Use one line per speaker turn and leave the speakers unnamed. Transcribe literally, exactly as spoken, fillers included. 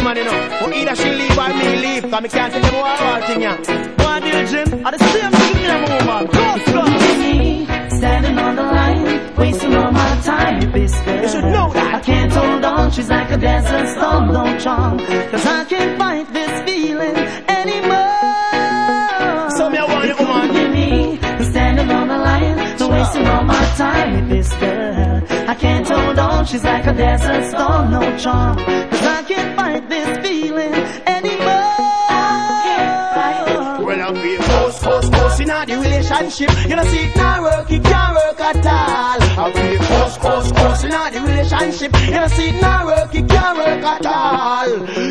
woman, you know. But either she leave or me leave, cause me can't take them all all thing, yeah. One diligent, are the same thing in a woman. Go, go.
Me, standing on the line, wasting all my time, this girl.
You should know that.
I can't hold on, she's like a desert storm, don't charm. Cause I can't fight this feeling anymore.
So me I want you, woman.
Me, standing on the line, so wasting all my time with this girl. I can't hold on, she's like a desert storm, no charm. Cause I can't fight this feeling anymore.
Well, I feel close, close, close in the relationship. You know, see it not work, it can't work at all. I feel close, close, close in the relationship. You know, see it not work, it can't work at all.